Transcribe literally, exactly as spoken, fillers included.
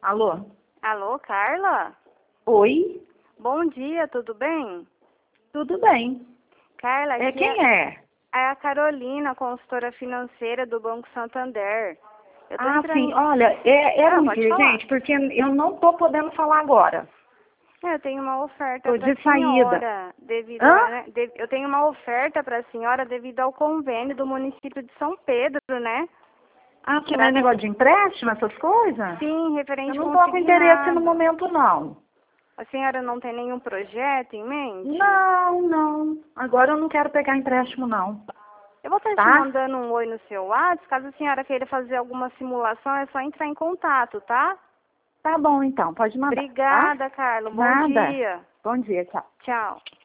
Alô? Alô, Carla? Oi? Bom dia, tudo bem? Tudo bem. Carla, É, aqui quem é? é a Carolina, consultora financeira do Banco Santander. Eu tô Ah, entrando... sim. Olha, é, é Ah, um pode dia, falar. gente, porque eu não tô podendo falar agora. É, Eu tenho uma oferta Tô para de a saída. senhora, devido Hã? a, né, de- eu tenho uma oferta para a senhora devido ao convênio do município de São Pedro, né? Ah, que não é Pra- negócio de empréstimo, essas coisas? Sim, Eu referente não tô com interesse no consignado. momento, não. A senhora não tem nenhum projeto em mente? Não, não. Agora eu não quero pegar empréstimo, não. Eu vou estar te Tá? mandando um oi no seu WhatsApp, caso a senhora queira fazer alguma simulação, é só entrar em contato, tá? Tá bom, então. Pode mandar, tá? Obrigada, Carla. Bom Nada. dia. Bom dia, tchau. Tchau.